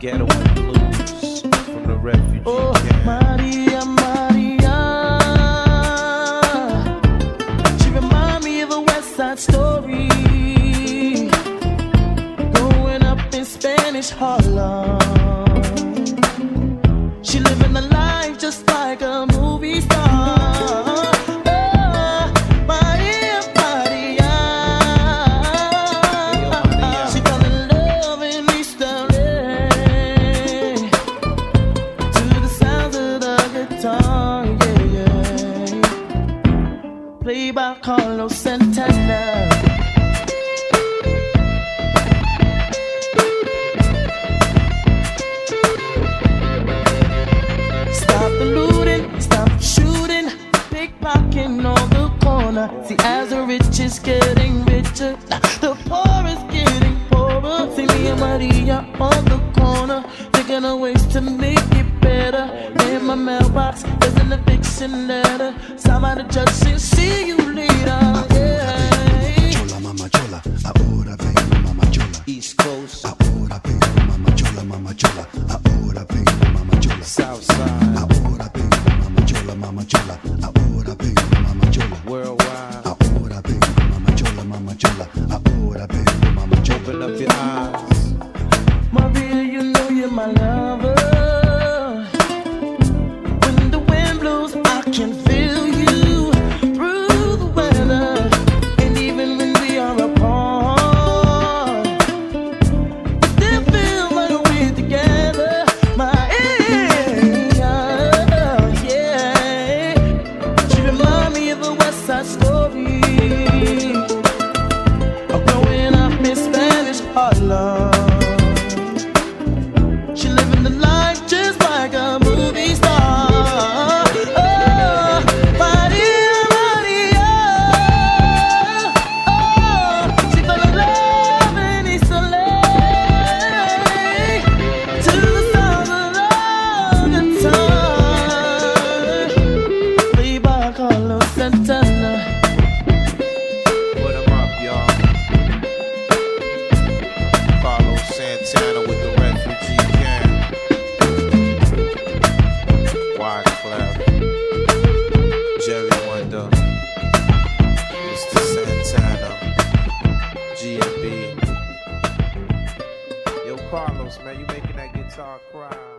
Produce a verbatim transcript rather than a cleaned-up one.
Ghetto and Blues from the refugee oh, camp. Maria, Maria. She remind me of a West Side Story. Growing up in Spanish Harlem. She living a life just like a movie star. Played by Carlos Santana. Stop the looting, stop the shooting, pickpocketing on the corner. See, as the rich is getting richer, the poor is getting poorer. See me and Maria on the corner, thinking of ways to make it better. In my mailbox, there's an eviction letter. Somebody just said, see you later. Yeah. Chola, mama chola, ahora vengo, mama chola. East Coast, ahora vengo, mama chola, mama chola. Ahora vengo, mama chola. South Side, ahora vengo, mama chola, mama chola. Ahora vengo, mama chola. Worldwide, ahora vengo, mama chola, mama chola. Ahora vengo, mama chola. open up your eyes. Maria, you know you're my lover. I can feel you through the weather, and even when we are apart, we still feel like we're together. My yeah, yeah. She remind me of a West Side Story. I'm growing up in Spanish Harlem. She living the life just like a movie star. Santana with the refugee camp. Wyclef, Jerry Wonder, Mister Santana, G and B. Yo, Carlos, man, you making that guitar cry.